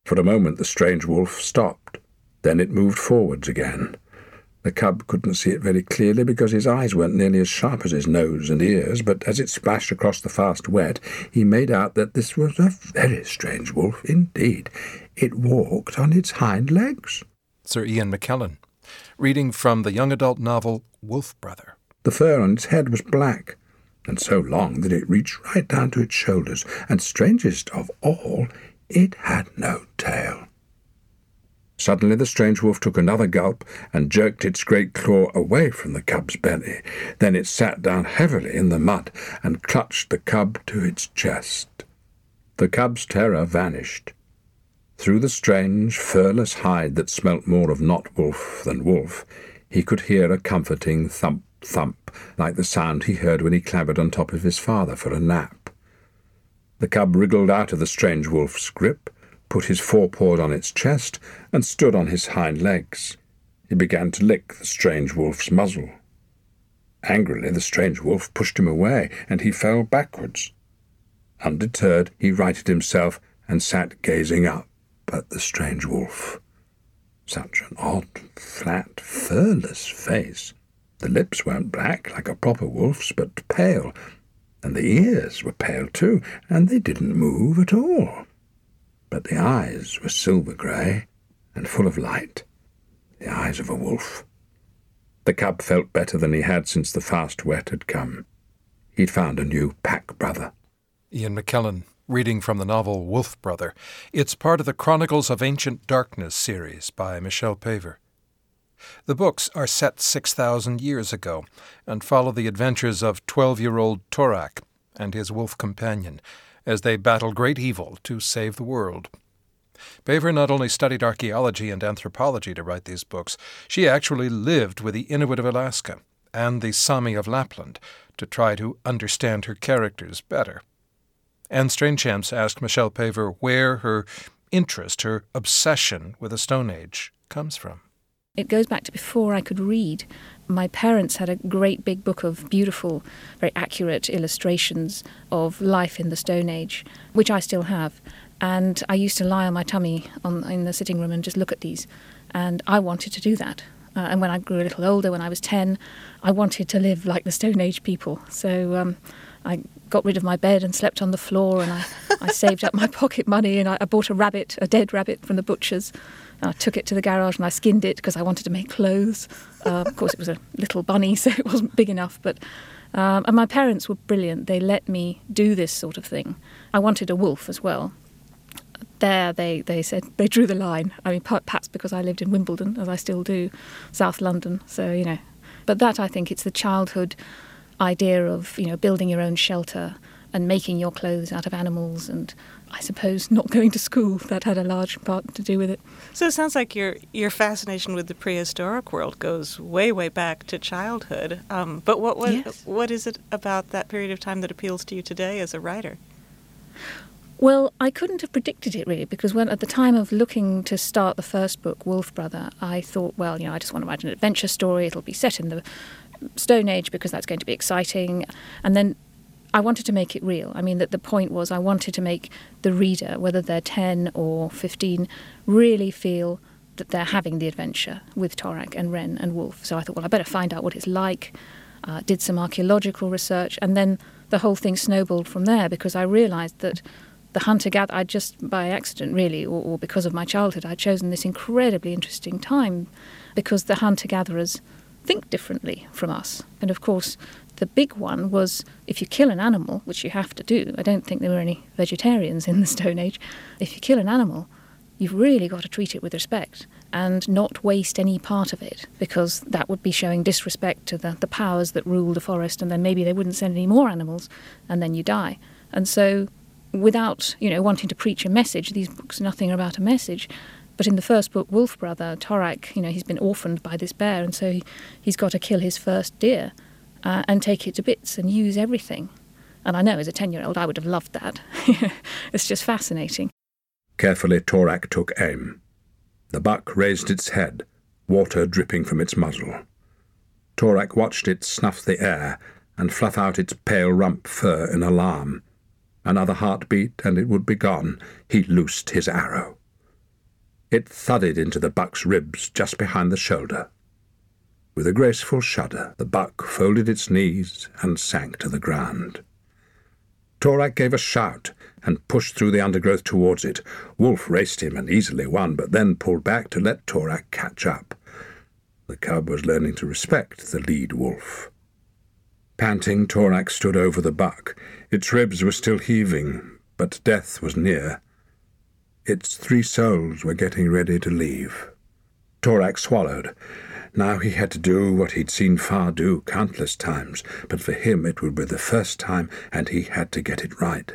For a moment the strange wolf stopped. Then it moved forwards again. The cub couldn't see it very clearly because his eyes weren't nearly as sharp as his nose and ears, but as it splashed across the fast wet, he made out that this was a very strange wolf indeed. It walked on its hind legs. Sir Ian McKellen, reading from the young adult novel Wolf Brother. The fur on its head was black, and so long that it reached right down to its shoulders, and strangest of all, it had no tail. Suddenly the strange wolf took another gulp and jerked its great claw away from the cub's belly. Then it sat down heavily in the mud and clutched the cub to its chest. The cub's terror vanished. Through the strange, furless hide that smelt more of not wolf than wolf, he could hear a comforting thump, thump, like the sound he heard when he clambered on top of his father for a nap. The cub wriggled out of the strange wolf's grip, put his forepaws on its chest, and stood on his hind legs. He began to lick the strange wolf's muzzle. Angrily, the strange wolf pushed him away, and he fell backwards. Undeterred, he righted himself and sat gazing up at the strange wolf. Such an odd, flat, furless face. The lips weren't black like a proper wolf's, but pale, and the ears were pale too, and they didn't move at all. But the eyes were silver-grey and full of light, the eyes of a wolf. The cub felt better than he had since the fast wet had come. He'd found a new pack-brother. Ian McKellen, reading from the novel Wolf Brother. It's part of the Chronicles of Ancient Darkness series by Michelle Paver. The books are set 6,000 years ago and follow the adventures of 12-year-old Torak and his wolf companion as they battle great evil to save the world. Paver not only studied archaeology and anthropology to write these books, she actually lived with the Inuit of Alaska and the Sami of Lapland to try to understand her characters better. Anne Strainchamps asked Michelle Paver where her interest, her obsession with the Stone Age comes from. It goes back to before I could read. My parents had a great big book of beautiful, very accurate illustrations of life in the Stone Age, which I still have. And I used to lie on my tummy in the sitting room and just look at these. And I wanted to do that. And when I grew a little older, when I was 10, I wanted to live like the Stone Age people. So I got rid of my bed and slept on the floor, and I saved up my pocket money, and I bought a rabbit, a dead rabbit from the butcher's. And I took it to the garage and I skinned it because I wanted to make clothes. Of course, it was a little bunny, so it wasn't big enough. But and my parents were brilliant. They let me do this sort of thing. I wanted a wolf as well. There, they said, they drew the line. I mean, perhaps because I lived in Wimbledon, as I still do, South London. So, you know. But that, I think, it's the childhood idea of, you know, building your own shelter and making your clothes out of animals, and I suppose not going to school. That had a large part to do with it. So it sounds like your fascination with the prehistoric world goes way, way back to childhood. But what is it about that period of time that appeals to you today as a writer? Well, I couldn't have predicted it really, because when at the time of looking to start the first book, Wolf Brother, I thought, well, you know, I just want to write an adventure story. It'll be set in the Stone Age because that's going to be exciting. And then I wanted to make it real. I mean, that the point was I wanted to make the reader, whether they're 10 or 15, really feel that they're having the adventure with Torak and Ren and Wolf. So I thought, well, I better find out what it's like. Did some archaeological research, and then the whole thing snowballed from there, because I realised that the hunter-gatherer, I just by accident really, or because of my childhood, I'd chosen this incredibly interesting time because the hunter-gatherers think differently from us. And of course, the big one was if you kill an animal, which you have to do, I don't think there were any vegetarians in the Stone Age, if you kill an animal, you've really got to treat it with respect and not waste any part of it, because that would be showing disrespect to the powers that rule the forest, and then maybe they wouldn't send any more animals, and then you die. And so without, you know, wanting to preach a message, these books are nothing about a message, but in the first book, Wolf Brother, Torak, you know, he's been orphaned by this bear, and so he's got to kill his first deer and take it to bits and use everything. And I know as a 10-year-old I would have loved that. It's just fascinating. Carefully, Torak took aim. The buck raised its head, water dripping from its muzzle. Torak watched it snuff the air and fluff out its pale rump fur in alarm. Another heartbeat and it would be gone. He loosed his arrow. It thudded into the buck's ribs just behind the shoulder. With a graceful shudder, the buck folded its knees and sank to the ground. Torak gave a shout and pushed through the undergrowth towards it. Wolf raced him and easily won, but then pulled back to let Torak catch up. The cub was learning to respect the lead wolf. Panting, Torak stood over the buck. Its ribs were still heaving, but death was near. Its 3 souls were getting ready to leave. Torak swallowed. Now he had to do what he'd seen Far do countless times, but for him it would be the first time, and he had to get it right.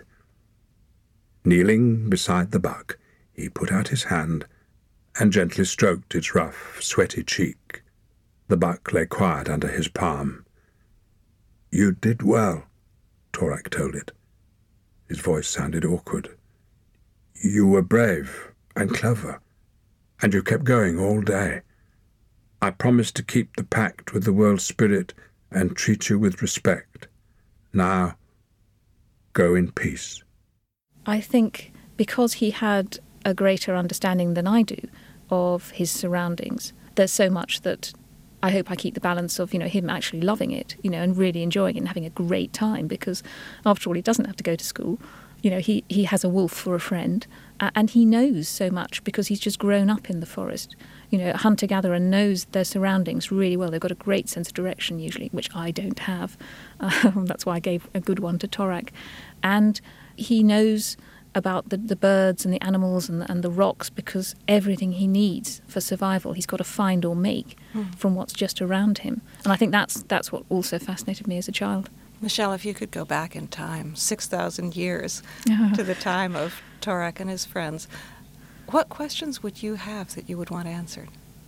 Kneeling beside the buck, he put out his hand and gently stroked its rough, sweaty cheek. The buck lay quiet under his palm. "You did well," Torak told it. His voice sounded awkward. "You were brave and clever, and you kept going all day. I promised to keep the pact with the world spirit and treat you with respect. Now, go in peace." I think because he had a greater understanding than I do of his surroundings, there's so much that I hope I keep the balance of, him actually loving it, and really enjoying it and having a great time, because after all, he doesn't have to go to school. He has a wolf for a friend, and he knows so much because he's just grown up in the forest. A hunter-gatherer knows their surroundings really well. They've got a great sense of direction usually, which I don't have. That's why I gave a good one to Torak. And he knows about the birds and the animals and the rocks, because everything he needs for survival he's got to find or make from what's just around him. And I think that's what also fascinated me as a child. Michelle, if you could go back in time, 6,000 years to the time of Torak and his friends, what questions would you have that you would want answered?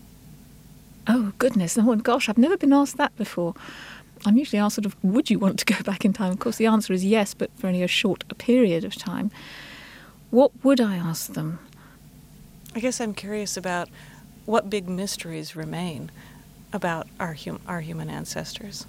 Oh, goodness. Oh, gosh, I've never been asked that before. I'm usually asked sort of, would you want to go back in time? Of course, the answer is yes, but for only a short period of time. What would I ask them? I guess I'm curious about what big mysteries remain about our human ancestors.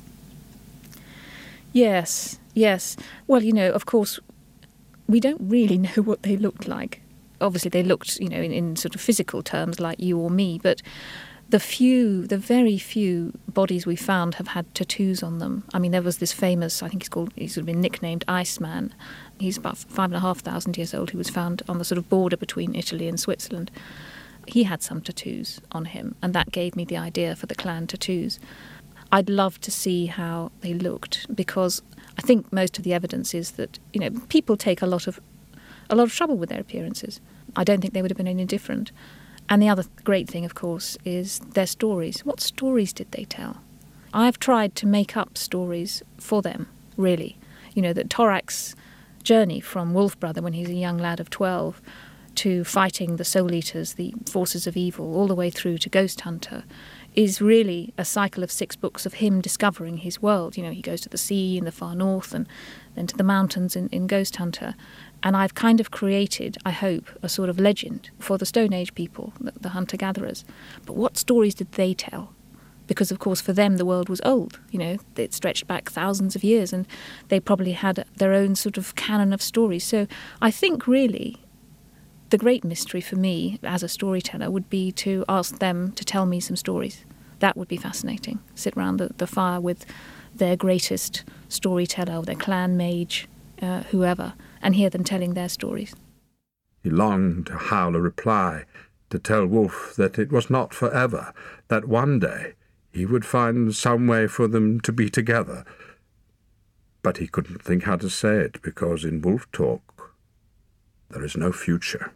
Yes. Well, of course, we don't really know what they looked like. Obviously, they looked, in sort of physical terms like you or me, but the very few bodies we found have had tattoos on them. I mean, there was this famous, I think he's sort of been nicknamed Iceman. He's about 5,500 years old. He was found on the sort of border between Italy and Switzerland. He had some tattoos on him, and that gave me the idea for the clan tattoos. I'd love to see how they looked, because I think most of the evidence is that, people take a lot of trouble with their appearances. I don't think they would have been any different. And the other great thing, of course, is their stories. What stories did they tell? I've tried to make up stories for them, really. That Torak's journey from Wolf Brother when he's a young lad of 12 to fighting the Soul Eaters, the forces of evil, all the way through to Ghost Hunter, is really a cycle of 6 books of him discovering his world. He goes to the sea in the far north and then to the mountains in Ghost Hunter. And I've kind of created, I hope, a sort of legend for the Stone Age people, the hunter-gatherers. But what stories did they tell? Because, of course, for them the world was old. It stretched back thousands of years, and they probably had their own sort of canon of stories. So I think, really, the great mystery for me as a storyteller would be to ask them to tell me some stories. That would be fascinating. Sit round the fire with their greatest storyteller, or their clan mage, whoever, and hear them telling their stories. He longed to howl a reply, to tell Wolf that it was not forever, that one day he would find some way for them to be together. But he couldn't think how to say it, because in wolf talk there is no future.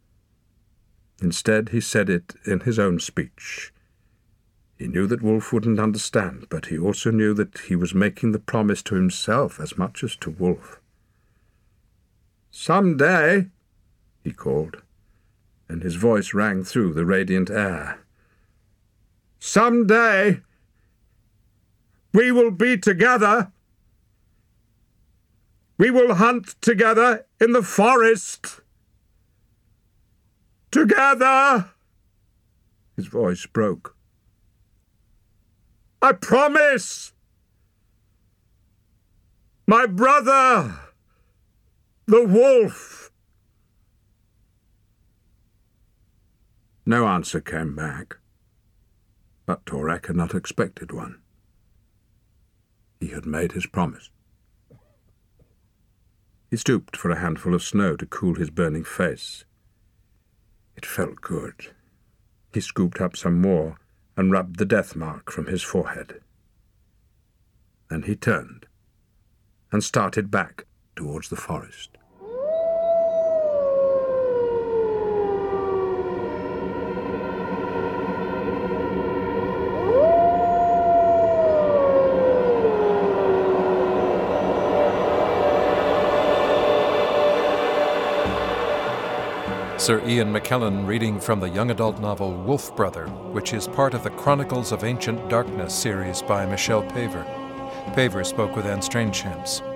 Instead, he said it in his own speech. He knew that Wolf wouldn't understand, but he also knew that he was making the promise to himself as much as to Wolf. "Some day," he called, and his voice rang through the radiant air. "Some day we will be together. We will hunt together in the forest. Together!" His voice broke. "I promise! My brother, the wolf." No answer came back, but Torek had not expected one. He had made his promise. He stooped for a handful of snow to cool his burning face. It felt good. He scooped up some more and rubbed the death mark from his forehead. Then he turned and started back towards the forest. Sir Ian McKellen reading from the young adult novel Wolf Brother, which is part of the Chronicles of Ancient Darkness series by Michelle Paver. Paver spoke with Anne Strangechamps.